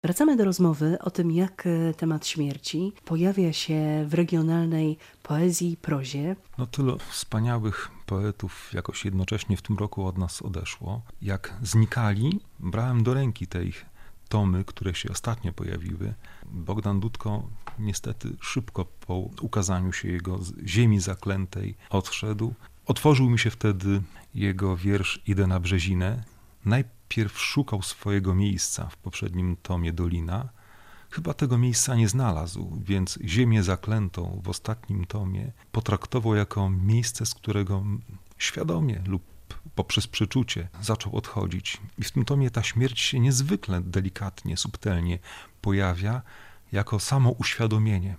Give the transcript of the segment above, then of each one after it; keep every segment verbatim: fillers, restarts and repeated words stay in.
Wracamy do rozmowy o tym, jak e, temat śmierci pojawia się w regionalnej poezji i prozie. No tyle wspaniałych poetów jakoś jednocześnie w tym roku od nas odeszło. Jak znikali, brałem do ręki te ich tomy, które się ostatnio pojawiły. Bogdan Dudko niestety szybko po ukazaniu się jego z Ziemi Zaklętej odszedł. Otworzył mi się wtedy jego wiersz Idę na Brzezinę. Najpierw szukał swojego miejsca w poprzednim tomie Dolina. Chyba tego miejsca nie znalazł, więc Ziemię Zaklętą w ostatnim tomie potraktował jako miejsce, z którego świadomie lub poprzez przeczucie zaczął odchodzić. I w tym tomie ta śmierć się niezwykle delikatnie, subtelnie pojawia jako samo uświadomienie,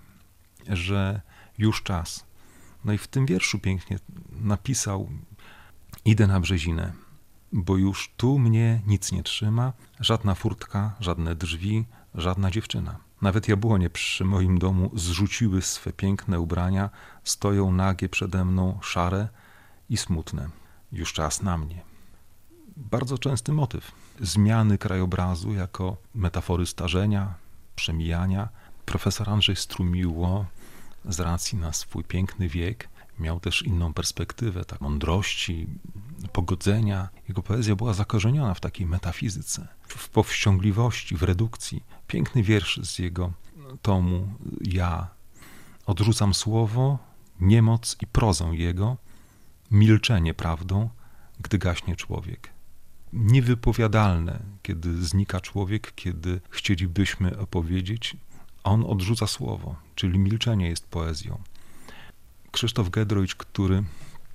że już czas. No i w tym wierszu pięknie napisał: Idę na Brzezinę, bo już tu mnie nic nie trzyma, żadna furtka, żadne drzwi, żadna dziewczyna. Nawet jabłonie przy moim domu zrzuciły swe piękne ubrania, stoją nagie przede mną, szare i smutne. Już czas na mnie. Bardzo częsty motyw zmiany krajobrazu jako metafory starzenia, przemijania. Profesor Andrzej Strumiło z racji na swój piękny wiek miał też inną perspektywę, tak, mądrości, pogodzenia. Jego poezja była zakorzeniona w takiej metafizyce, w powściągliwości, w redukcji. Piękny wiersz z jego tomu Ja. Odrzucam słowo, niemoc i prozę jego, milczenie prawdą, gdy gaśnie człowiek. Niewypowiadalne, kiedy znika człowiek, kiedy chcielibyśmy opowiedzieć, on odrzuca słowo, czyli milczenie jest poezją. Krzysztof Giedroyć, który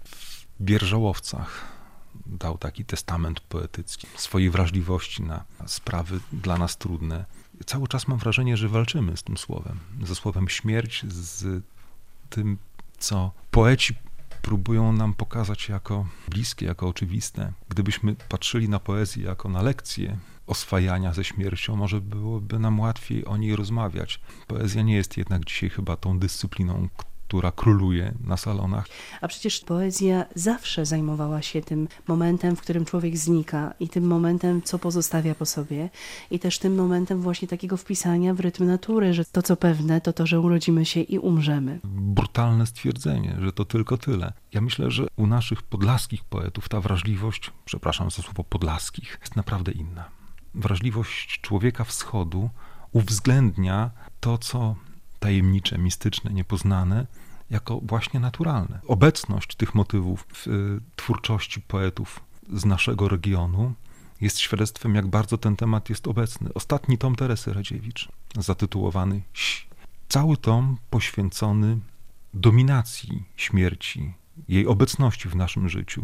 w Bierżałowcach dał taki testament poetycki swojej wrażliwości na sprawy dla nas trudne. Cały czas mam wrażenie, że walczymy z tym słowem, ze słowem śmierć, z tym, co poeci próbują nam pokazać jako bliskie, jako oczywiste. Gdybyśmy patrzyli na poezję jako na lekcję oswajania ze śmiercią, może byłoby nam łatwiej o niej rozmawiać. Poezja nie jest jednak dzisiaj chyba tą dyscypliną, która króluje na salonach. A przecież poezja zawsze zajmowała się tym momentem, w którym człowiek znika i tym momentem, co pozostawia po sobie i też tym momentem właśnie takiego wpisania w rytm natury, że to, co pewne, to to, że urodzimy się i umrzemy. Brutalne stwierdzenie, że to tylko tyle. Ja myślę, że u naszych podlaskich poetów ta wrażliwość, przepraszam za słowo podlaskich, jest naprawdę inna. Wrażliwość człowieka wschodu uwzględnia to, co tajemnicze, mistyczne, niepoznane, jako właśnie naturalne. Obecność tych motywów w y, twórczości poetów z naszego regionu jest świadectwem, jak bardzo ten temat jest obecny. Ostatni tom Teresy Radziewicz, zatytułowany Ś. Cały tom poświęcony dominacji śmierci, jej obecności w naszym życiu.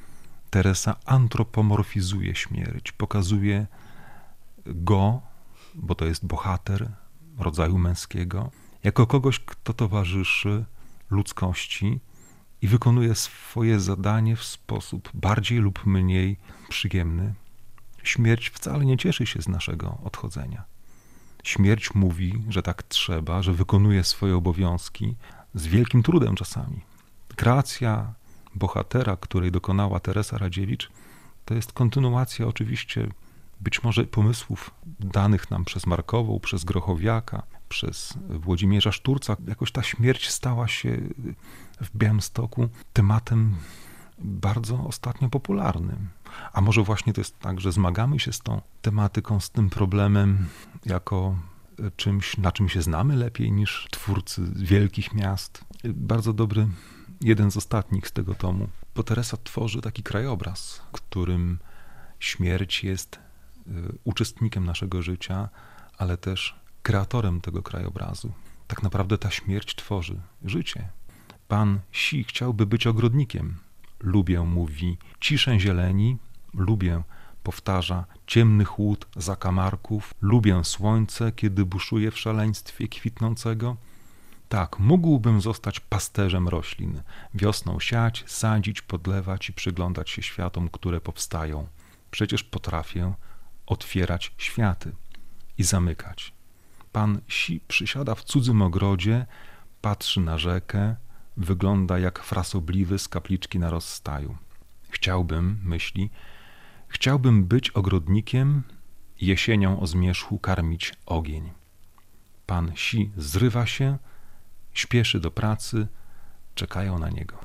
Teresa antropomorfizuje śmierć, pokazuje go, bo to jest bohater rodzaju męskiego, jako kogoś, kto towarzyszy ludzkości i wykonuje swoje zadanie w sposób bardziej lub mniej przyjemny. Śmierć wcale nie cieszy się z naszego odchodzenia. Śmierć mówi, że tak trzeba, że wykonuje swoje obowiązki z wielkim trudem czasami. Kreacja bohatera, której dokonała Teresa Radziewicz, to jest kontynuacja oczywiście być może pomysłów danych nam przez Markową, przez Grochowiaka, przez Włodzimierza Szturca. Jakoś ta śmierć stała się w Białymstoku tematem bardzo ostatnio popularnym. A może właśnie to jest tak, że zmagamy się z tą tematyką, z tym problemem jako czymś, na czym się znamy lepiej niż twórcy wielkich miast. Bardzo dobry, jeden z ostatnich z tego tomu, bo Teresa tworzy taki krajobraz, w którym śmierć jest uczestnikiem naszego życia, ale też kreatorem tego krajobrazu. Tak naprawdę ta śmierć tworzy życie. Pan Si chciałby być ogrodnikiem. Lubię, mówi, ciszę zieleni, lubię, powtarza, ciemnych łód zakamarków, lubię słońce, kiedy buszuje w szaleństwie kwitnącego. Tak, mógłbym zostać pasterzem roślin, wiosną siać, sadzić, podlewać i przyglądać się światom, które powstają. Przecież potrafię otwierać światy i zamykać. Pan Si przysiada w cudzym ogrodzie, patrzy na rzekę, wygląda jak frasobliwy z kapliczki na rozstaju. Chciałbym, myśli, chciałbym być ogrodnikiem jesienią o zmierzchu karmić ogień. Pan Si zrywa się, śpieszy do pracy, czekają na niego.